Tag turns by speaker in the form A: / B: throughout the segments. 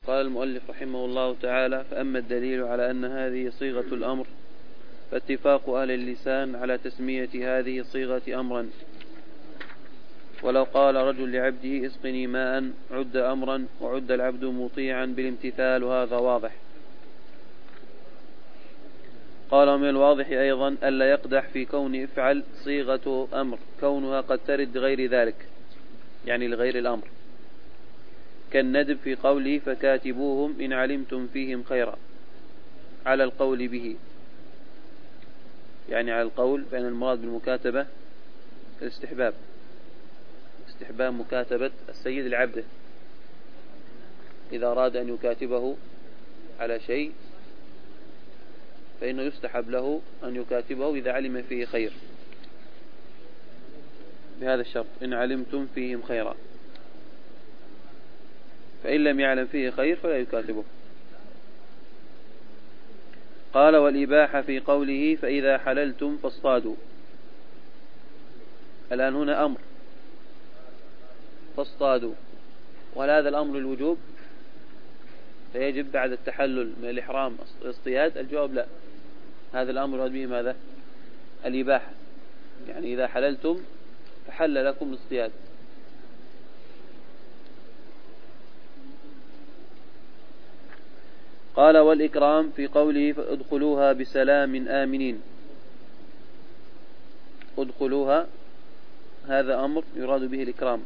A: قال المؤلف رحمه الله تعالى: فأما الدليل على أن هذه صيغة الأمر فاتفاق أهل اللسان على تسمية هذه الصيغة أمرا، ولو قال رجل لعبده اسقني ماء عد أمرا، وعد العبد مطيعا بالامتثال، وهذا واضح. قال: ومن الواضح أيضا ألا يقدح في كون افعل صيغة أمر كونها قد ترد غير ذلك، يعني لغير الأمر، كالندب في قوله فكاتبوهم إن علمتم فيهم خيرا، على القول به، يعني على القول بأن المراد بالمكاتبة الاستحباب، استحباب مكاتبة السيد لعبده إذا أراد أن يكاتبه على شيء، فإنه يستحب له أن يكاتبه إذا علم فيه خير، بهذا الشرط: إن علمتم فيهم خيرا. فإن لم يعلم فيه خير فلا يكاتبه. قال: والإباحة في قوله فإذا حللتم فاصطادوا. الآن هنا أمر فاصطادوا، وهل هذا الأمر الوجوب فيجب بعد التحلل من الإحرام الاصطياد؟ الجواب لا، هذا الأمر يراد به ماذا؟ الإباحة، يعني إذا حللتم فحل لكم الاصطياد. قال: والإكرام في قوله فادخلوها بسلام آمنين. ادخلوها هذا أمر يراد به الإكرام.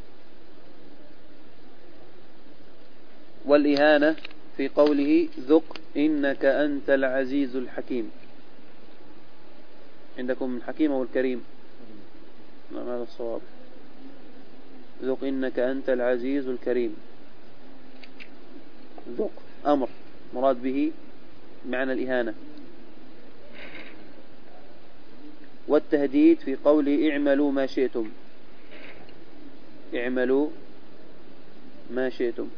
A: والإهانة في قوله ذق إنك أنت العزيز الحكيم. عندكم الحكيم أو الكريم؟ نعم، هذا الصواب. ذق إنك أنت العزيز الكريم. ذق أمر مراد به معنى الإهانة. والتهديد في قوله اعملوا ما شئتم. اعملوا ما شئتم،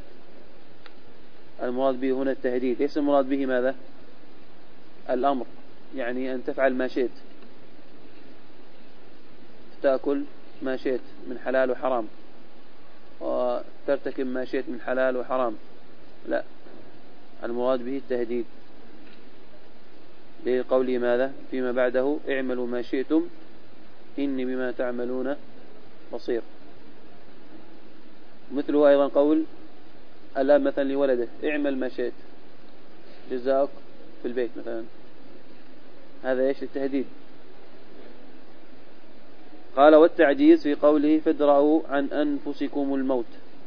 A: المراد به هنا التهديد، ليس المراد به ماذا؟ الأمر، يعني أن تفعل ما شئت، تأكل ما شئت من حلال وحرام، وترتكب ما شئت من حلال وحرام، لا، المراد به التهديد، لقوله ماذا فيما بعده اعملوا ما شئتم إني بما تعملون بصير. مثله أيضا قول الآب مثلا لولده اعمل ما شئت جزاؤك في البيت مثلا، هذا ايش؟ التهديد. قال: والتعجيز في قوله فادرأوا عن أنفسكم الموت.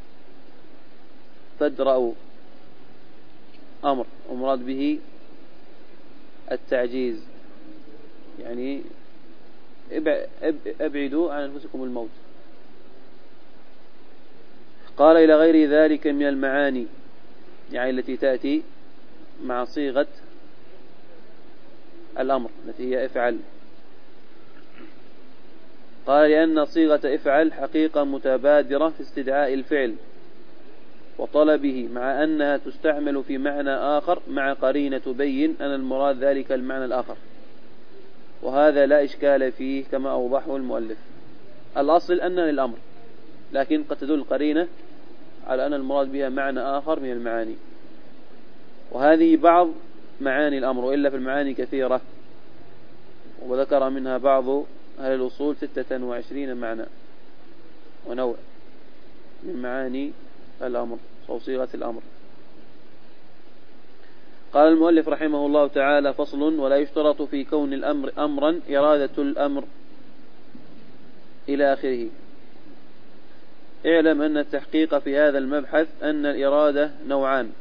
A: فادرأوا أمر ومراد به التعجيز، يعني ابعدوا عن أنفسكم الموت. قال: إلى غير ذلك من المعاني، يعني التي تأتي مع صيغة الأمر التي هي افعل. قال: لأن صيغة افعل حقيقة متبادرة في استدعاء الفعل وطلبه، مع أنها تستعمل في معنى آخر مع قرينة تبين أن المراد ذلك المعنى الآخر، وهذا لا إشكال فيه كما أوضحه المؤلف. الأصل أن للأمر، لكن قد تدل قرينة على أن المراد بها معنى آخر من المعاني، وهذه بعض معاني الأمر، وإلا في المعاني كثيرة، وذكر منها بعض أهل الأصول 26 معنى ونوع من معاني الأمر أو صيغة الأمر. قال المؤلف رحمه الله تعالى: فصل: ولا يشترط في كون الأمر أمرا إرادة الأمر، إلى آخره. اعلم أن التحقيق في هذا المبحث أن الإرادة نوعان: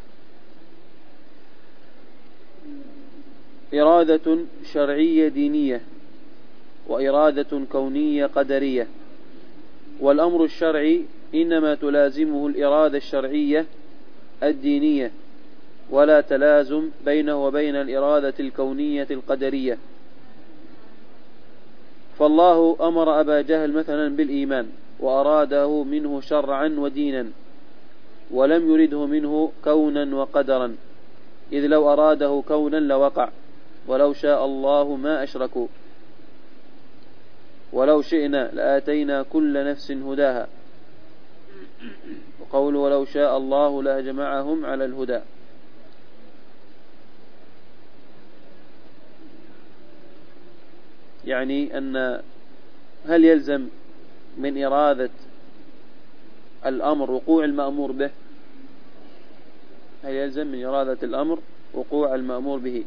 A: إرادة شرعية دينية، وإرادة كونية قدرية. والأمر الشرعي إنما تلازمه الإرادة الشرعية الدينية، ولا تلازم بينه وبين الإرادة الكونية القدرية. فالله أمر أبا جهل مثلا بالإيمان وأراده منه شرعا ودينا، ولم يرده منه كونا وقدرا، إذ لو أراده كونا لوقع، ولو شاء الله ما أشركوا، ولو شئنا لآتينا كل نفس هداها. وقوله ولو شاء الله لجمعهم على الهدى. يعني أن هل يلزم من إرادة الأمر وقوع المأمور به؟ هل يلزم من إرادة الأمر وقوع المأمور به؟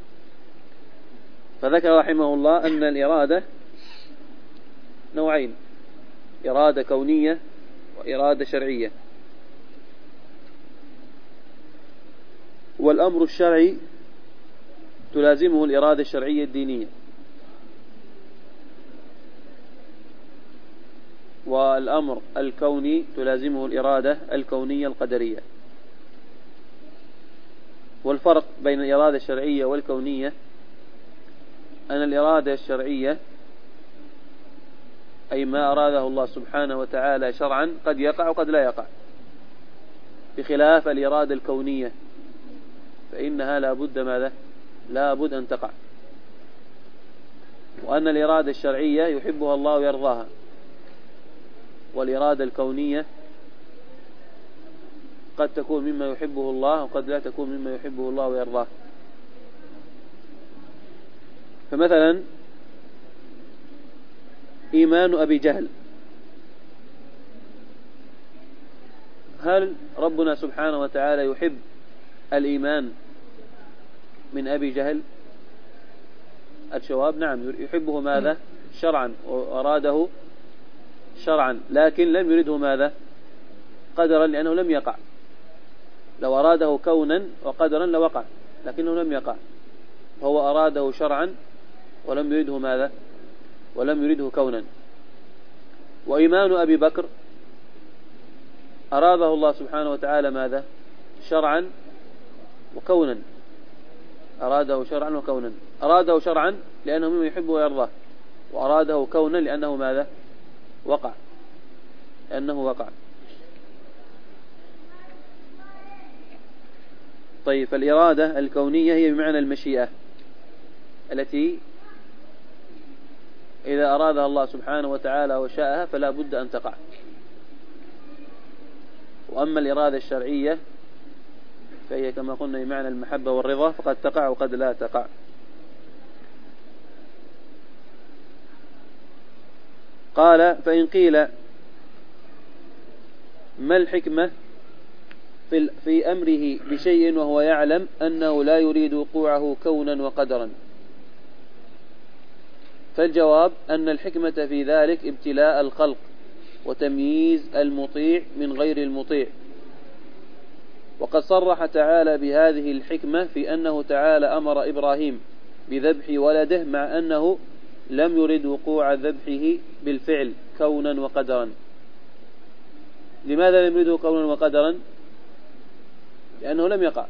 A: فذكر رحمه الله أن الإرادة نوعين: إرادة كونية وإرادة شرعية. والأمر الشرعي تلازمه الإرادة الشرعية الدينية، والأمر الكوني تلازمه الإرادة الكونية القدرية. والفرق بين الإرادة الشرعية والكونية أن الإرادة الشرعية أي ما أراده الله سبحانه وتعالى شرعا قد يقع وقد لا يقع، بخلاف الإرادة الكونية فإنها لا بد أن تقع. وأن الإرادة الشرعية يحبها الله ويرضاها، والإرادة الكونية قد تكون مما يحبه الله وقد لا تكون مما يحبه الله ويرضاه. فمثلا إيمان أبي جهل، هل ربنا سبحانه وتعالى يحب الإيمان من أبي جهل؟ الجواب نعم، يحبه ماذا؟ شرعا، وأراده شرعا، لكن لم يرده ماذا؟ قدرا، لأنه لم يقع. لو أراده كونا وقدرا لوقع، لكنه لم يقع، فهو أراده شرعا ولم يرده ماذا؟ ولم يرده كونا. وإيمان أبي بكر أراده الله سبحانه وتعالى ماذا؟ شرعا وكونا، أراده شرعا وكونا. أراده شرعا لأنه مما يحبه ويرضاه، وأراده كونا لأنه ماذا؟ وقع، لأنه وقع. طيب، فالإرادة الكونية هي بمعنى المشيئة التي إذا أرادها الله سبحانه وتعالى وشاءها فلا بد أن تقع. وأما الإرادة الشرعية فهي كما قلنا بمعنى المحبة والرضا، فقد تقع وقد لا تقع. قال: فإن قيل ما الحكمة في أمره بشيء وهو يعلم أنه لا يريد وقوعه كونا وقدرا؟ فالجواب أن الحكمة في ذلك ابتلاء الخلق وتمييز المطيع من غير المطيع. وقد صرح تعالى بهذه الحكمة في أنه تعالى أمر إبراهيم بذبح ولده مع أنه لم يرد وقوع ذبحه بالفعل كونا وقدرا. لماذا لم يرده كونا وقدرا؟ لأنه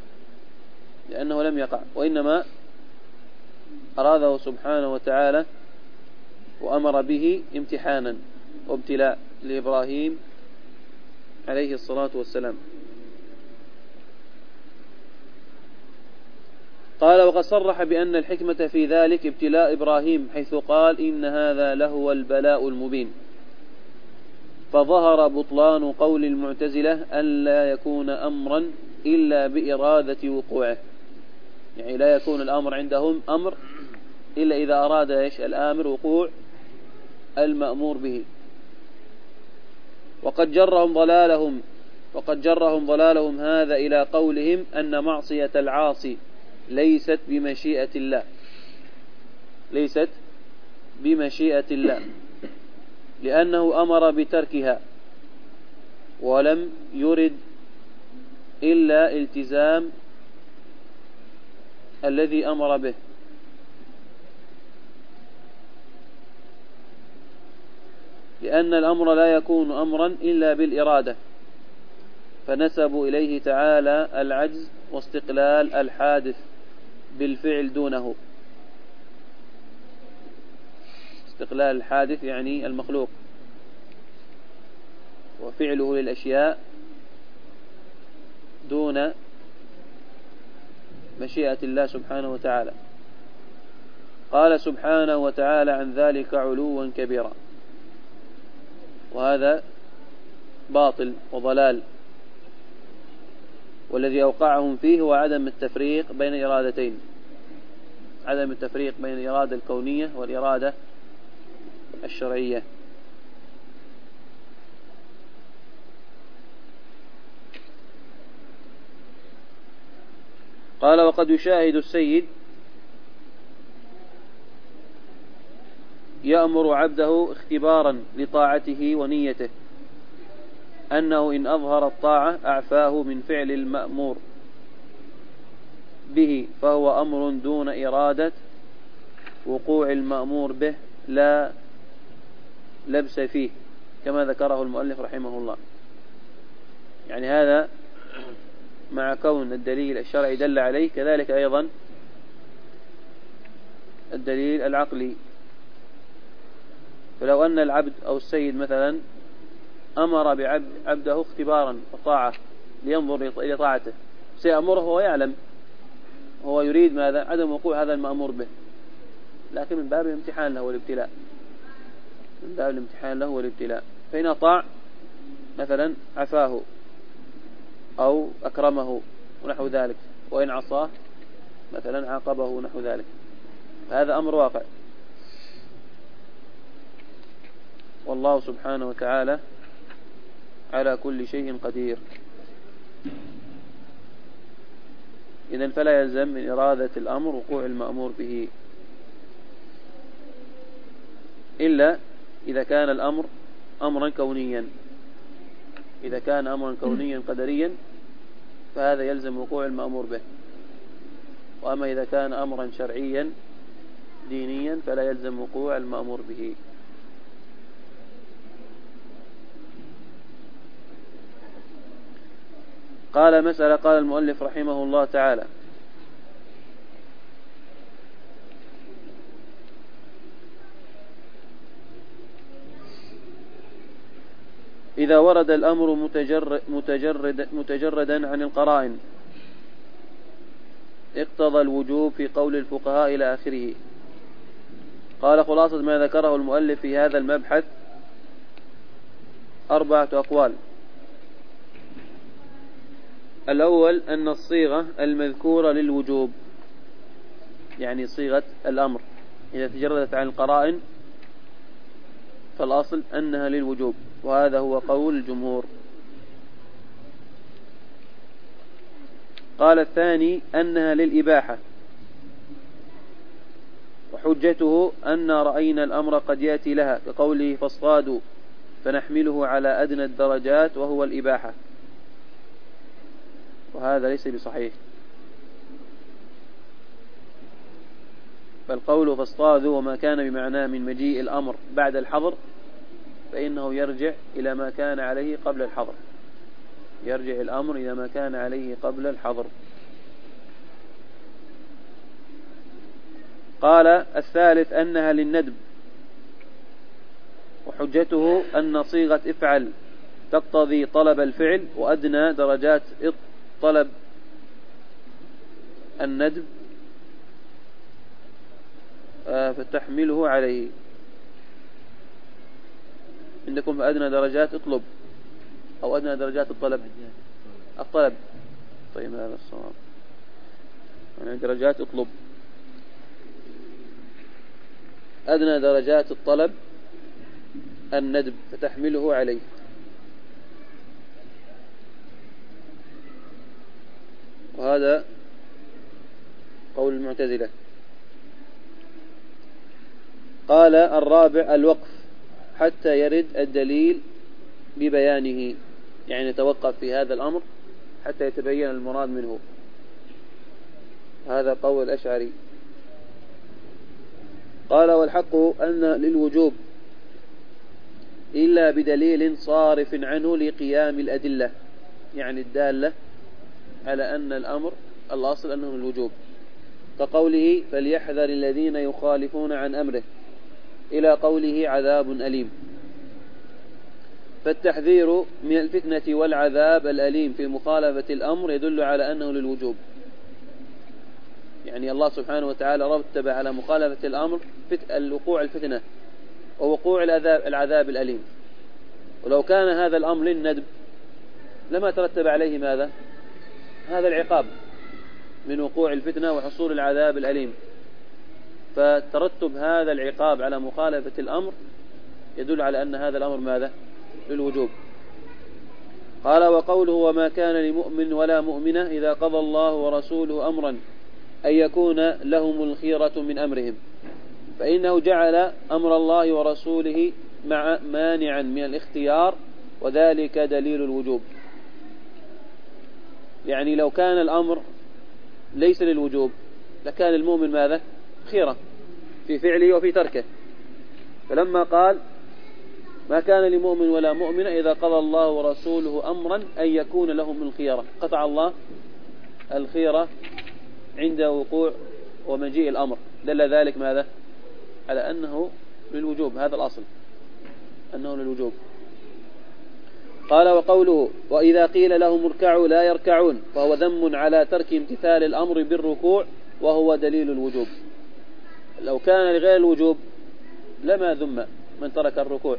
A: لم يقع، وإنما أراده سبحانه وتعالى وأمر به امتحانا وابتلاء لإبراهيم عليه الصلاة والسلام. قال: وقد صرح بأن الحكمة في ذلك ابتلاء إبراهيم، حيث قال: إن هذا لهو البلاء المبين. فظهر بطلان قول المعتزلة أن لا يكون أمرا إلا بإرادة وقوعه، يعني لا يكون الأمر عندهم أمر إلا إذا أراد الآمر وقوع المأمور به. وقد جرهم ضلالهم هذا إلى قولهم أن معصية العاصي ليست بمشيئة الله، لأنه أمر بتركها ولم يرد إلا التزام الذي أمر به. لأن الأمر لا يكون أمرا إلا بالإرادة، فنسبوا إليه تعالى العجز واستقلال الحادث بالفعل دونه. استقلال الحادث يعني المخلوق، وفعله للأشياء دون مشيئة الله سبحانه وتعالى. قال سبحانه وتعالى عن ذلك علوا كبيرا. وهذا باطل وضلال، والذي أوقعهم فيه هو عدم التفريق بين الإرادتين، عدم التفريق بين الإرادة الكونية والإرادة الشرعية. قال: وقد يشاهد السيد يأمر عبده اختبارا لطاعته ونيته أنه إن أظهر الطاعة أعفاه من فعل المأمور به، فهو أمر دون إرادة وقوع المأمور به لا لبس فيه، كما ذكره المؤلف رحمه الله. يعني هذا مع كون الدليل الشرعي دل عليه، كذلك أيضا الدليل العقلي. فلو أن العبد أو السيد مثلا أمر بعبده اختبارا وطاعة لينظر إلى طاعته، سيأمره وهو يعلم، هو يريد ماذا؟ عدم وقوع هذا المأمور به، لكن من باب الامتحان له والابتلاء، من باب الامتحان له والابتلاء. فإن أطاع مثلا عفاه أو أكرمه ونحو ذلك، وإن عصاه مثلا عاقبه ونحو ذلك. هذا أمر واقع، والله سبحانه وتعالى على كل شيء قدير. إذن فلا يلزم من إرادة الأمر وقوع المأمور به، إلا إذا كان الأمر أمرا كونيا. إذا كان أمرا كونيا قدريا فهذا يلزم وقوع المأمور به، وأما إذا كان أمرا شرعيا دينيا فلا يلزم وقوع المأمور به. قال: مسألة. قال المؤلف رحمه الله تعالى: إذا ورد الأمر متجردا عن القرائن اقتضى الوجوب في قول الفقهاء إلى آخره. قال: خلاصة ما ذكره المؤلف في هذا المبحث 4 أقوال. الأول أن الصيغة المذكورة للوجوب، يعني صيغة الأمر إذا تجردت عن القرائن فالأصل أنها للوجوب، وهذا هو قول الجمهور. قال: الثاني أنها للإباحة، وحجته أن رأينا الأمر قد يأتي لها، كقوله: فاصطادوا فنحمله على أدنى الدرجات وهو الإباحة، وهذا ليس بصحيح. فالقول فاصطادوا وما كان بمعناه من مجيء الأمر بعد الحظر فإنه يرجع إلى ما كان عليه قبل الحظر، يرجع الأمر إلى ما كان عليه قبل الحظر. قال: الثالث أنها للندب، وحجته أن صيغة افعل تقتضي طلب الفعل، وأدنى درجات طلب الندب فتحمله عليه. عندكم أدنى درجات اطلب، أو أدنى درجات الطلب؟ طيب هذا الصواب، يعني درجات اطلب، أدنى درجات الطلب الندب فتحمله عليه. وهذا قول المعتزلة. قال: الرابع الوقف حتى يرد الدليل ببيانه، يعني توقف في هذا الأمر حتى يتبين المراد منه، هذا قول الأشعري. قال: والحق أن للوجوب إلا بدليل صارف عنه لقيام الأدلة، يعني الدالة على أن الأمر الأصل أنه الوجوب، كقوله: فليحذر الذين يخالفون عن أمره، إلى قوله: عذاب أليم. فالتحذير من الفتنة والعذاب الأليم في مخالفة الأمر يدل على أنه للوجوب، يعني الله سبحانه وتعالى رتب على مخالفة الأمر وقوع الفتنة ووقوع العذاب الأليم، ولو كان هذا الأمر للندب لما ترتب عليه ماذا؟ هذا العقاب من وقوع الفتنة وحصول العذاب الأليم. فترتب هذا العقاب على مخالفة الأمر يدل على أن هذا الأمر ماذا؟ للوجوب. قال وقوله وما كان لمؤمن ولا مؤمنة إذا قضى الله ورسوله أمرا أن يكون لهم الخيرة من أمرهم، فإنه جعل أمر الله ورسوله مانعا من الاختيار، وذلك دليل الوجوب. يعني لو كان الأمر ليس للوجوب لكان المؤمن ماذا؟ خيرة في فعله وفي تركه. فلما قال ما كان لمؤمن ولا مؤمنة إذا قضى الله ورسوله أمرا أن يكون لهم الخيرة، قطع الله الخيرة عند وقوع ومجيء الأمر، دل ذلك ماذا؟ على أنه للوجوب. هذا الأصل أنه للوجوب. قال وقوله وإذا قيل لهم اركعوا لا يركعون، فهو ذم على ترك امتثال الأمر بالركوع وهو دليل الوجوب. لو كان لغير الوجوب لما ذم من ترك الركوع،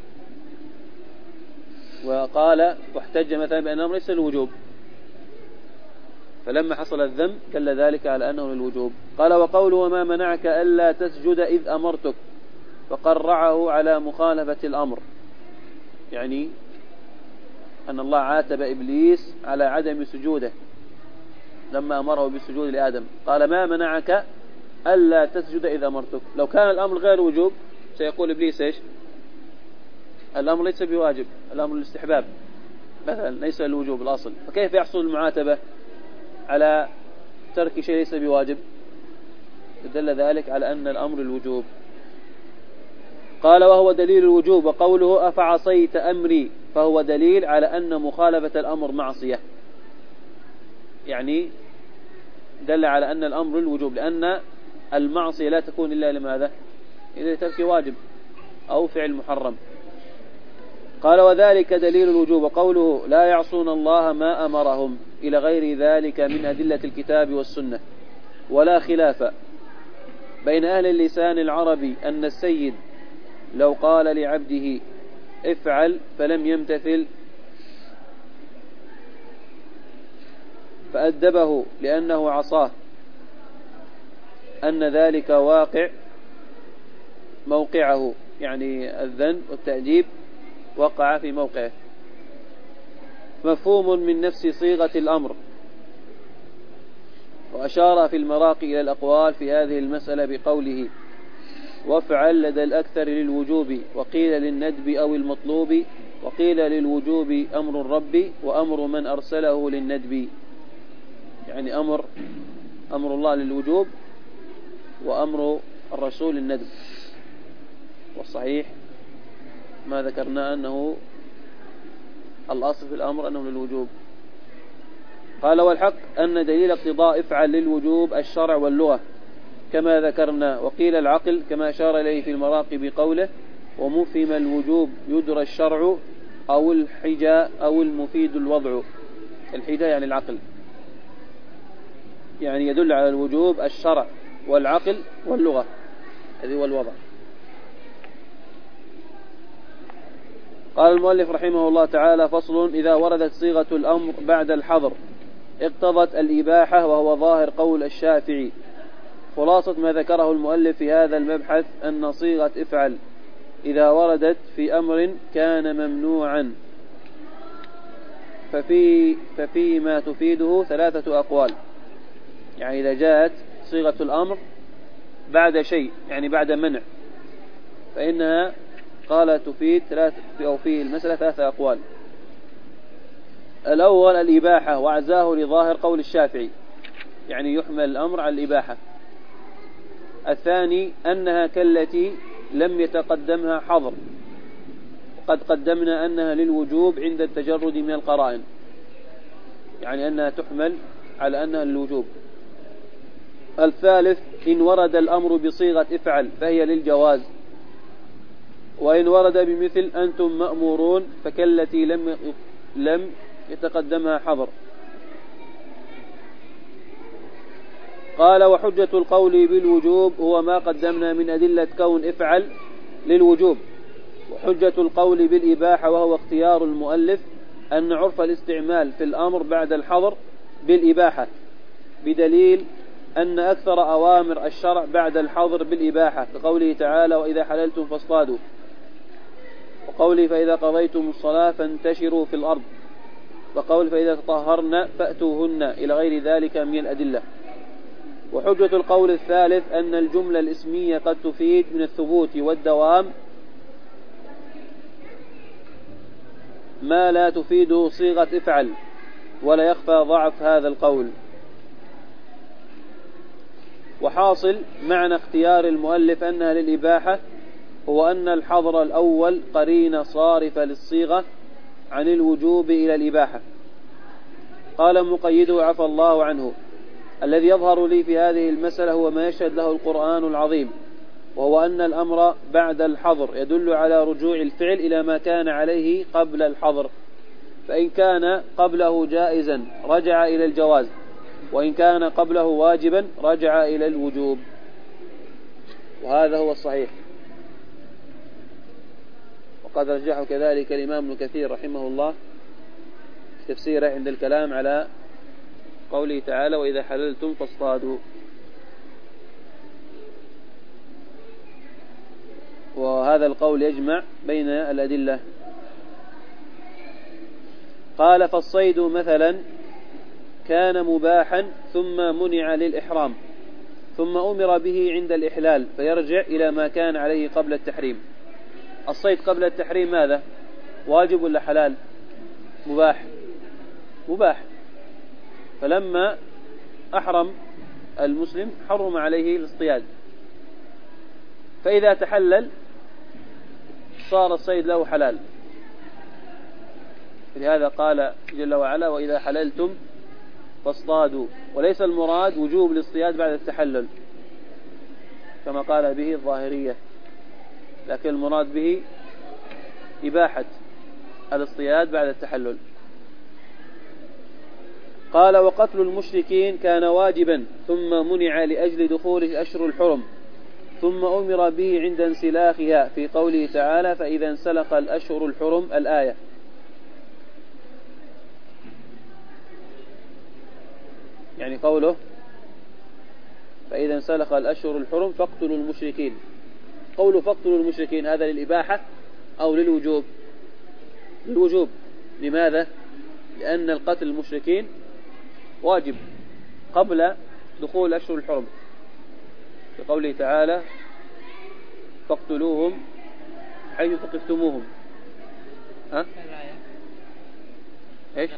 A: وقال واحتج مثلا بأن الأمر ليس للوجوب، فلما حصل الذم دل ذلك على أنه للوجوب. قال وقوله وما منعك ألا تسجد إذ أمرتك، فقرعه على مخالفة الأمر، يعني أن الله عاتب إبليس على عدم سجوده لما أمره بالسجود لآدم. قال ما منعك ألا تسجد إذ أمرتك. لو كان الأمر غير وجوب سيقول إبليس إيش؟ الأمر ليس بواجب، الأمر الاستحباب مثلا، ليس الوجوب الأصل، فكيف يحصل المعاتبة على ترك شيء ليس بواجب؟ دل ذلك على أن الأمر الوجوب. قال وهو دليل الوجوب. وقوله أفعصيت أمري، فهو دليل على أن مخالفة الأمر معصية، يعني دل على أن الأمر الوجوب، لأن المعصية لا تكون إلا لماذا؟ إذا ترك واجب أو فعل محرم. قال وذلك دليل الوجوب. وقوله لا يعصون الله ما أمرهم إلى غير ذلك من أدلة الكتاب والسنة. ولا خلاف بين أهل اللسان العربي أن السيد لو قال لعبده افعل فلم يمتثل فأدبه لأنه عصاه، أن ذلك واقع موقعه، يعني الذنب والتأديب وقع في موقعه، مفهوم من نفس صيغة الأمر. وأشار في المراقي إلى الأقوال في هذه المسألة بقوله وافعل لدى الأكثر للوجوب، وقيل للندب أو المطلوب، وقيل للوجوب أمر الرب وأمر من أرسله للندب، يعني أمر الله للوجوب وأمر الرسول للندب. والصحيح ما ذكرنا أنه الأصل في الأمر أنه للوجوب. قال والحق أن دليل اقتضاء افعل للوجوب الشرع واللغة كما ذكرنا، وقيل العقل كما أشار إليه في المراقي بقوله ومفهم الوجوب يدرى الشرع أو الحجة أو المفيد الوضع. الحجة يعني العقل، يعني يدل على الوجوب الشرع والعقل واللغة، هذه هو الوضع. قال المؤلف رحمه الله تعالى فصل إذا وردت صيغة الأمر بعد الحظر اقتضت الإباحة، وهو ظاهر قول الشافعي. خلاصة ما ذكره المؤلف في هذا المبحث أن صيغة افعل إذا وردت في أمر كان ممنوعا ففي ما تفيده ثلاثة أقوال. يعني إذا جاءت صيغة الأمر بعد شيء، يعني بعد منع، فإنها قال تفيد أو في المسألة ثلاثة أقوال. الأول الإباحة وعزاه لظاهر قول الشافعي، يعني يحمل الأمر على الإباحة. الثاني أنها كالتي لم يتقدمها حظر، وقد قدمنا أنها للوجوب عند التجرد من القرائن، يعني أنها تحمل على أنها للوجوب. الثالث إن ورد الأمر بصيغة افعل فهي للجواز، وإن ورد بمثل أنتم مأمورون فكالتي لم يتقدمها حظر. قال وحجة القول بالوجوب هو ما قدمنا من أدلة كون افعل للوجوب، وحجة القول بالإباحة وهو اختيار المؤلف أن عرف الاستعمال في الأمر بعد الحظر بالإباحة، بدليل أن أكثر أوامر الشرع بعد الحظر بالإباحة، كقوله تعالى وإذا حللتم فاصطادوا، وقوله فإذا قضيتم الصلاة فانتشروا في الأرض، وقول فإذا تطهرن فأتوهن، إلى غير ذلك من الأدلة. وحجة القول الثالث أن الجملة الاسمية قد تفيد من الثبوت والدوام ما لا تفيده صيغة افعل، ولا يخفى ضعف هذا القول. وحاصل معنى اختيار المؤلف أنها للإباحة هو أن الحظر الأول قرينة صارفة للصيغة عن الوجوب إلى الإباحة. قال مقيده عفى الله عنه: الذي يظهر لي في هذه المسألة هو ما يشهد له القرآن العظيم، وهو أن الأمر بعد الحظر يدل على رجوع الفعل إلى ما كان عليه قبل الحظر، فإن كان قبله جائزا رجع إلى الجواز، وإن كان قبله واجبا رجع إلى الوجوب، وهذا هو الصحيح. وقد رجحه كذلك الإمام ابن كثير رحمه الله في تفسيره عند الكلام على قوله تعالى وإذا حللتم فاصطادوا، وهذا القول يجمع بين الأدلة. قال فالصيد مثلا كان مباحا ثم منع للإحرام، ثم أمر به عند الإحلال فيرجع إلى ما كان عليه قبل التحريم. الصيد قبل التحريم ماذا؟ واجب ولا حلال؟ مباح. فلما أحرم المسلم حرم عليه الاصطياد، فإذا تحلل صار الصيد له حلال. لهذا قال جل وعلا وإذا حللتم فاصطادوا، وليس المراد وجوب الاصطياد بعد التحلل كما قال به الظاهرية، لكن المراد به إباحة الاصطياد بعد التحلل. قال وقتل المشركين كان واجبا ثم منع لأجل دخول الأشهر الحرم، ثم أمر به عند انسلاخها في قوله تعالى فإذا انسلخ الأشهر الحرم الآية. يعني قوله فإذا انسلخ الأشهر الحرم فاقتلوا المشركين، قوله فاقتلوا المشركين هذا للإباحة أو للوجوب؟ للوجوب. لماذا؟ لأن القتل المشركين واجب قبل دخول أشهر الحرم، في قوله تعالى فاقتلوهم حيث ثقفتموهم. ايش؟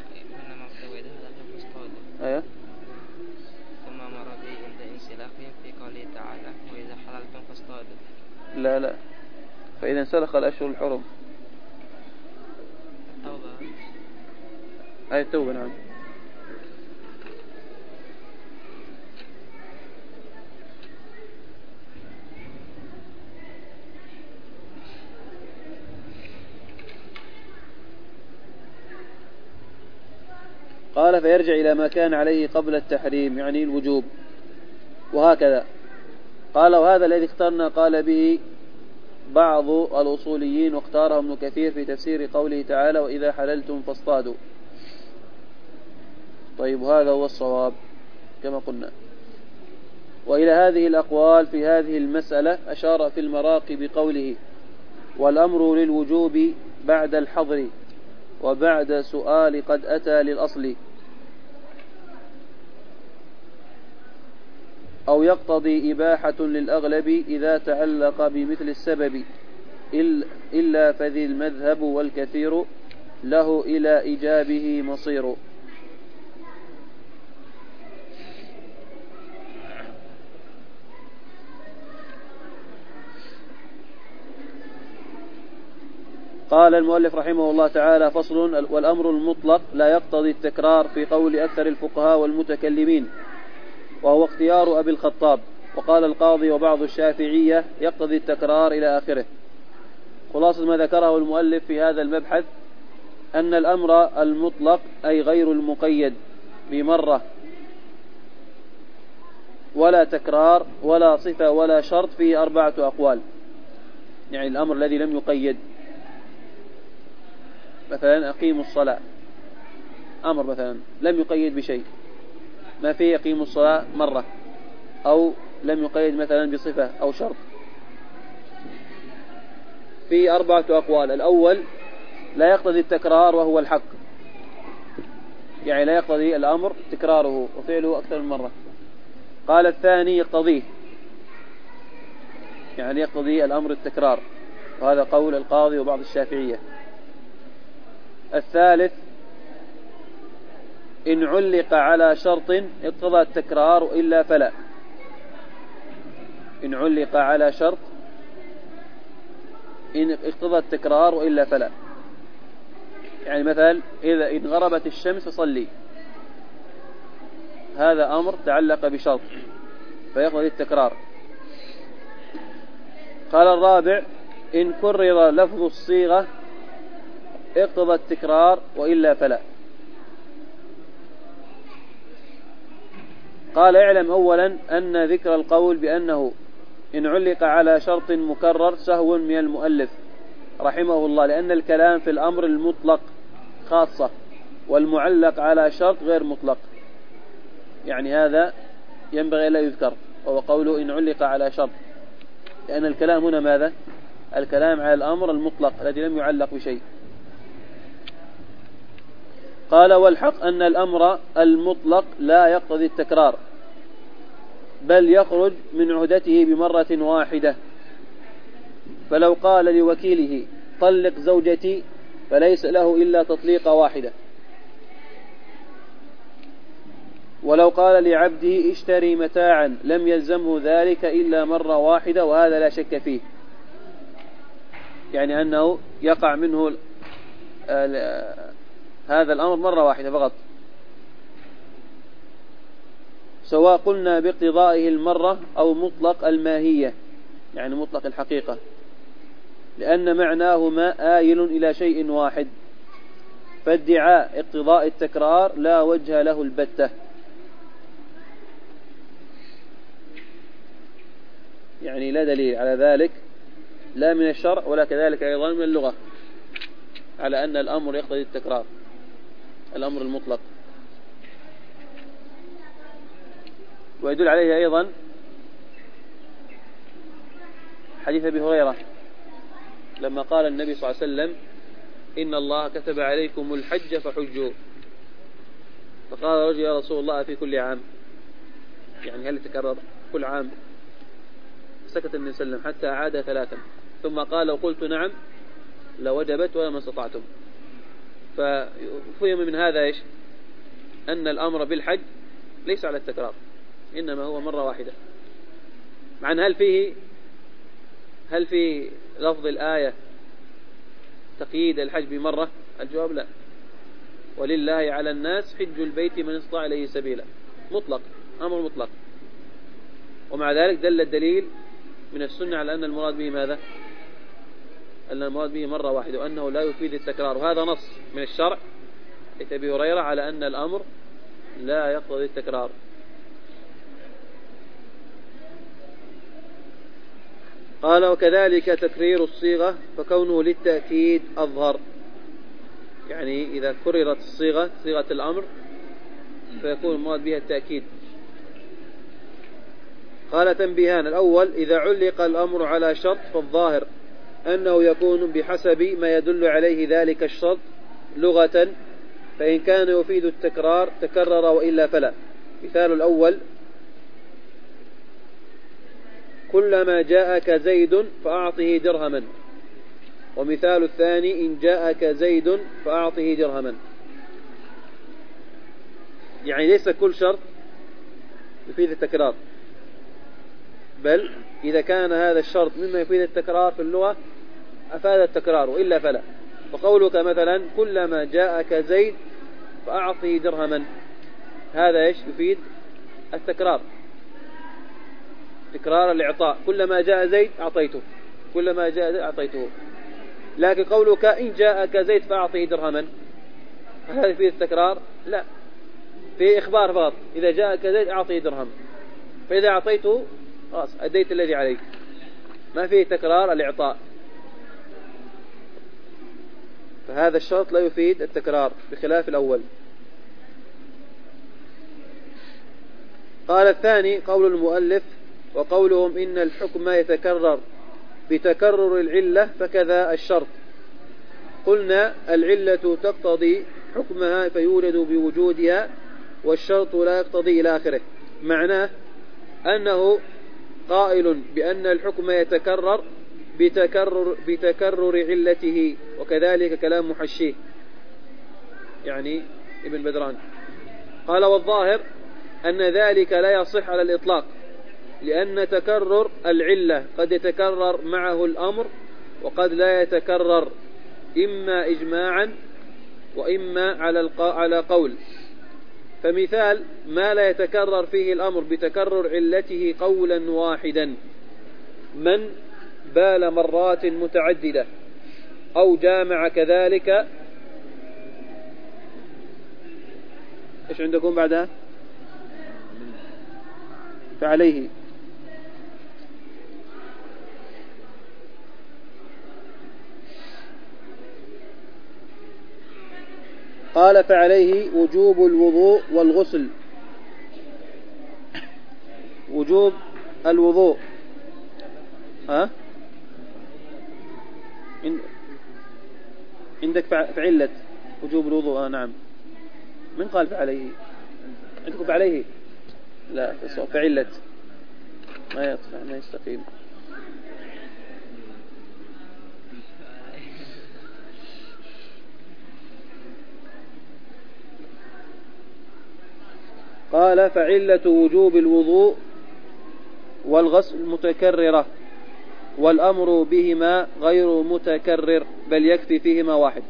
A: ايوه
B: ثم امر به عند انسلاخهم في قوله تعالى واذا حللتم فاصطادوا.
A: لا فإذا انسلخ الأشهر الحرم
B: التوبة.
A: أي التوبة نعم. قال فيرجع إلى ما كان عليه قبل التحريم يعني الوجوب، وهكذا قال. وهذا الذي اخترنا قال به بعض الأصوليين واختاره ابن كثير في تفسير قوله تعالى وإذا حللتم فاصطادوا. طيب هذا هو الصواب كما قلنا. وإلى هذه الأقوال في هذه المسألة أشار في المراقي بقوله والأمر للوجوب بعد الحظر وبعد سؤال قد أتى للأصل، أو يقتضي إباحة للأغلب إذا تعلق بمثل السبب، إلا فذي المذهب والكثير له إلى إيجابه مصير. قال المؤلف رحمه الله تعالى فصل. والأمر المطلق لا يقتضي التكرار في قول أكثر الفقهاء والمتكلمين، وهو اختيار أبي الخطاب. وقال القاضي وبعض الشافعية يقتضي التكرار إلى آخره. خلاصة ما ذكره المؤلف في هذا المبحث أن الأمر المطلق أي غير المقيد بمرة ولا تكرار ولا صفة ولا شرط فيه 4 أقوال، يعني الأمر الذي لم يقيد مثلا أقيموا الصلاة، أمر مثلا لم يقيد بشيء، ما فيه أقيموا الصلاة مرة، أو لم يقيد مثلا بصفة أو شرط. في 4 أقوال. الأول لا يقتضي التكرار وهو الحق، يعني لا يقتضي الأمر تكراره وفعله أكثر من مرة. قال الثاني يقتضيه، يعني يقتضي الأمر التكرار، وهذا قول القاضي وبعض الشافعية. الثالث إن علق على شرط اقتضى التكرار وإلا فلا. إن علق على شرط إن اقتضى التكرار وإلا فلا. يعني مثلا إذا إن غربت الشمس صلي، هذا أمر تعلق بشرط فيقتضي التكرار. قال الرابع إن كرر لفظ الصيغة اقتضى التكرار وإلا فلا. قال اعلم أولا أن ذكر القول بأنه إن علق على شرط مكرر سهو من المؤلف رحمه الله، لأن الكلام في الأمر المطلق خاصة، والمعلق على شرط غير مطلق، يعني هذا ينبغي لا يذكر، وهو قوله إن علق على شرط، لأن الكلام هنا ماذا؟ الكلام على الأمر المطلق الذي لم يعلق بشيء. قال والحق أن الأمر المطلق لا يقتضي التكرار، بل يخرج من عهدته بمرة واحدة. فلو قال لوكيله طلق زوجتي فليس له إلا تطليقة واحدة، ولو قال لعبده اشتري متاعا لم يلزمه ذلك إلا مرة واحدة، وهذا لا شك فيه، يعني أنه يقع منه هذا الأمر مرة واحدة فقط، سواء قلنا باقتضائه المرة أو مطلق الماهية، يعني مطلق الحقيقة، لأن معناهما آيل إلى شيء واحد، فادعاء اقتضاء التكرار لا وجه له البتة. يعني لا دليل على ذلك لا من الشرع ولا كذلك أيضا من اللغة على أن الأمر يقتضي التكرار، الأمر المطلق. ويدل عليه أيضا حديث أبي هريرة لما قال النبي صلى الله عليه وسلم إن الله كتب عليكم الحج فحجوا، فقال رجل يا رسول الله في كل عام، يعني هل يتكرر كل عام؟ سكت النبي صلى الله عليه وسلم حتى أعاد 3، ثم قال لو قلت نعم لوجبت ولا ما استطعتم. ففهم من هذا إيش؟ أن الأمر بالحج ليس على التكرار، إنما هو مرة واحدة. مع أن هل في لفظ الآية تقييد الحج بمرة؟ الجواب لا. ولله على الناس حج البيت من استطاع إليه سبيلا، مطلق، أمر مطلق. ومع ذلك دل الدليل من السنة على أن المراد به ماذا؟ أن المراد به مرة واحدة، وأنه لا يفيد التكرار، وهذا نص من الشرع لأبي هريرة على أن الأمر لا يقتضي التكرار. قال وكذلك تكرير الصيغة فكونه للتأكيد أظهر، يعني إذا كررت الصيغة صيغة الأمر فيكون المراد بها التأكيد. قال تنبيهان: الأول إذا علق الأمر على شرط فالظاهر أنه يكون بحسب ما يدل عليه ذلك الشرط لغة، فإن كان يفيد التكرار تكرر وإلا فلا. مثال الأول: كلما جاءك زيد فأعطه درهما. ومثال الثاني: إن جاءك زيد فأعطه درهما. يعني ليس كل شرط يفيد التكرار، بل إذا كان هذا الشرط مما يفيد التكرار في اللغة أفاد التكرار وإلا فلا. وقولك مثلا كلما جاءك زيد فأعطه درهما، هذا إيش؟ يفيد التكرار، تكرار الإعطاء، كلما جاء زيد أعطيته، كلما جاء زيد أعطيته. لكن قولك إن جاءك زيد فأعطه درهما، هذا يفيد التكرار؟ لا، في إخبار فقط، إذا جاءك زيد أعطه درهم، فإذا أعطيته خلاص أديت الذي عليك، ما فيه تكرار الإعطاء. فهذا الشرط لا يفيد التكرار بخلاف الأول. قال الثاني قول المؤلف وقولهم إن الحكم يتكرر بتكرر العلة فكذا الشرط. قلنا العلة تقتضي حكمها فيولد بوجودها والشرط لا يقتضي إلى آخره. معناه أنه قائل بأن الحكم يتكرر بتكرر علته، وكذلك كلام محشيه يعني ابن بدران. قال والظاهر أن ذلك لا يصح على الإطلاق، لأن تكرر العلة قد يتكرر معه الأمر وقد لا يتكرر، إما إجماعا وإما على قول. فمثال ما لا يتكرر فيه الأمر بتكرر علته قولا واحدا: من بال مرات متعددة أو جامع كذلك. إيش عندكم بعدها؟ فعليه. قال فعليه وجوب الوضوء والغسل. وجوب الوضوء عندك فعلة وجوب الوضوء. نعم. من قال فعليه؟ عندكم فعليه؟ لا، فعلة ما يستقيم. قال فعلة وجوب الوضوء والغسل متكررة، والأمر بهما غير متكرر، بل يكفي فيهما واحد.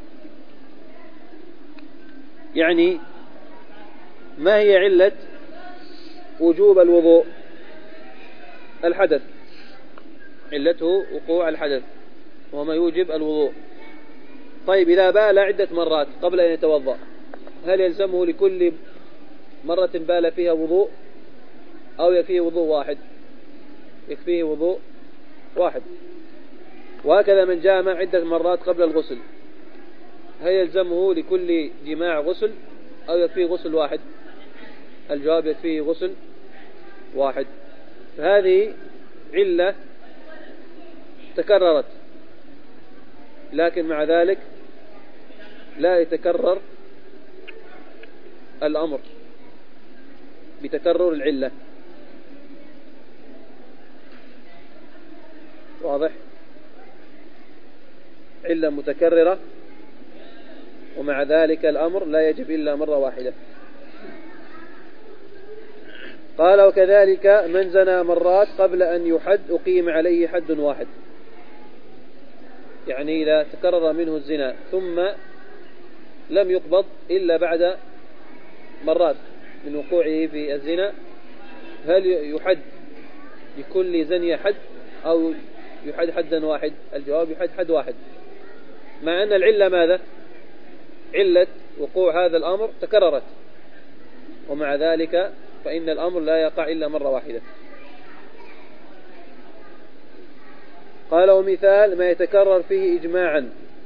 A: يعني ما هي علة وجوب الوضوء؟ الحدث، علته وقوع الحدث وهو ما يوجب الوضوء. طيب إذا بال عدة مرات قبل أن يتوضأ، هل يلزمه لكل مرة بال فيها وضوء أو يكفيه وضوء واحد؟ يكفيه وضوء واحد. وهكذا من جامع عدة مرات قبل الغسل، هل يلزمه لكل جماع غسل أو يكفيه غسل واحد؟ الجواب يكفيه غسل واحد. فهذه علة تكررت، لكن مع ذلك لا يتكرر الأمر بتكرر العلة. واضح؟ علة متكررة ومع ذلك الأمر لا يجب إلا مرة واحدة. قال وكذلك من زنى مرات قبل أن يحد أقيم عليه حد واحد. يعني إذا تكرر منه الزنا ثم لم يقبض إلا بعد مرات من وقوعه في الزنا، هل يحد لكل زنية حد أو يحد حدا واحد؟ الجواب يحد حد واحد، مع أن العلة ماذا؟ علة وقوع هذا الأمر تكررت، ومع ذلك فإن الأمر لا يقع إلا مرة واحدة. قال ومثال ما يتكرر فيه إجماعا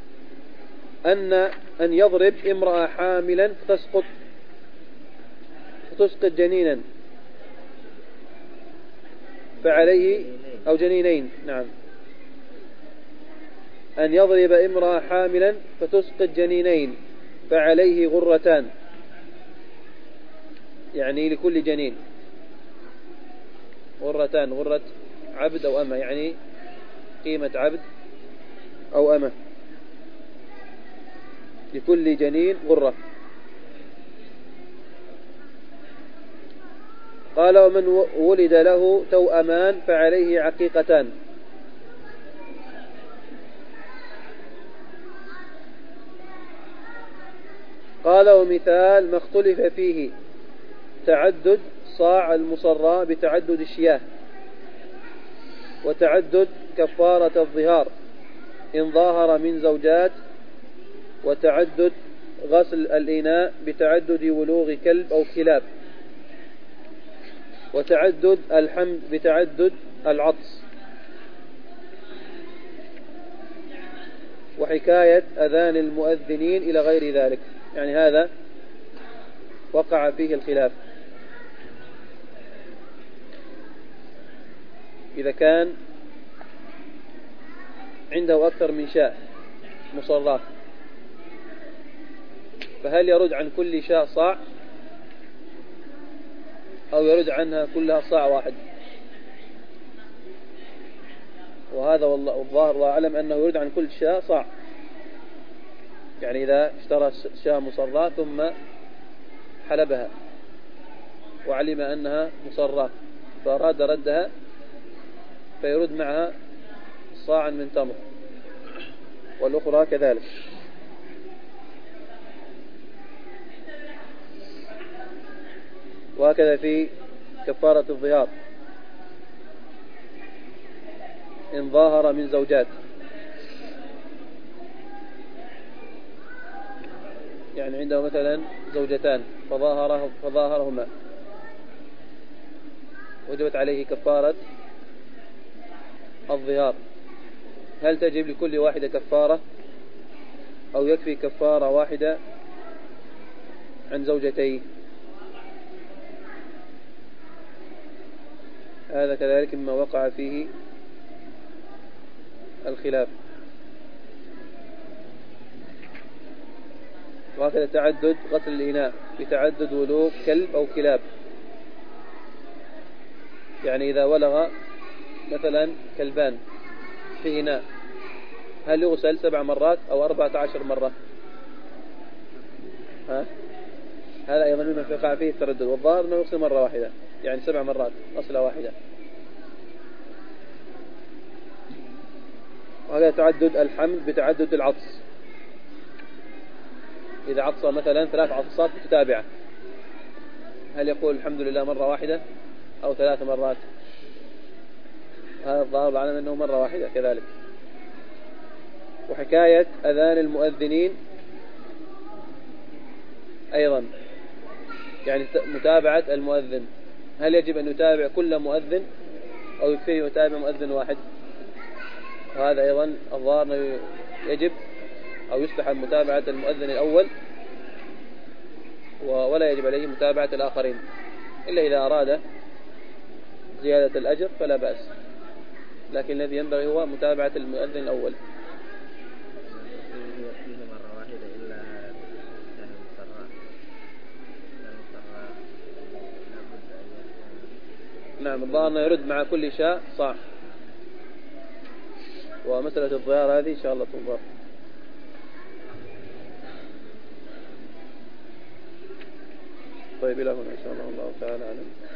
A: أن يضرب امرأة حاملا فتسقط جنينا فعليه، أو جنينين، نعم، أن يضرب امرأة حاملا فتسقط جنينين فعليه غرتان، يعني لكل جنين غرتان، غرة عبد أو أمة، يعني قيمة عبد أو أمة، لكل جنين غرة. قال ومن ولد له توأمان فعليه عقيقتان. قال ومثال ما اختلف فيه تعدد صاع المصرى بتعدد الشياه، وتعدد كفارة الظهار إن ظاهر من زوجات، وتعدد غسل الإناء بتعدد ولوغ كلب أو كلاب، وتعدد الحمد بتعدد العطس. وحكاية أذان المؤذنين إلى غير ذلك، يعني هذا وقع فيه الخلاف. إذا كان عنده أكثر من شاة مصرات، فهل يرد عن كل شاة صاع أو يرد عنها كلها صاع واحد؟ وهذا والله الظاهر الله أعلم أنه يرد عن كل شاة صاع. يعني إذا اشترى شاة مصرات ثم حلبها وعلم أنها مصرات فأراد ردها، فيرد معها صاعا من تمر، والأخرى كذلك. وهكذا في كفارة الظهار إن ظاهر من زوجات، يعني عنده مثلا زوجتان فظاهرهما، وجبت عليه كفارة الظهار. هل تجب لكل واحدة كفارة أو يكفي كفارة واحدة عن زوجتيه؟ هذا كذلك مما وقع فيه الخلاف. وهكذا تعدد غسل الإناء بتعدد ولوغ كلب أو كلاب، يعني إذا ولغ مثلا كلبان في إناء هل يغسل 7 مرات أو 14 مرة؟ هذا أيضا مما وقع فيه التردد، والظاهر أنه يغسل مرة واحدة، يعني 7 مرات غسلة واحدة. وهذا تعدد الحمل بتعدد العطس، إذا عطس مثلا 3 عطسات متتابعة هل يقول الحمد لله مرة واحدة أو 3 مرات؟ هذا الظاهر على أنه مرة واحدة كذلك. وحكاية أذان المؤذنين أيضا، يعني متابعة المؤذن، هل يجب أن يتابع كل مؤذن أو يكفيه يتابع مؤذن واحد؟ وهذا أيضا الظاهر يجب أو يستحب متابعة المؤذن الأول، ولا يجب عليه متابعة الآخرين، إلا إذا أراد زيادة الأجر فلا بأس، لكن الذي ينبغي هو متابعة المؤذن الأول. نعم، الظاهر أنه يرد مع كل شاء صاع. ومسألة الظهار هذه إن شاء الله تنظر. طيب إلى هنا إن شاء الله، والله تعالى أعلم.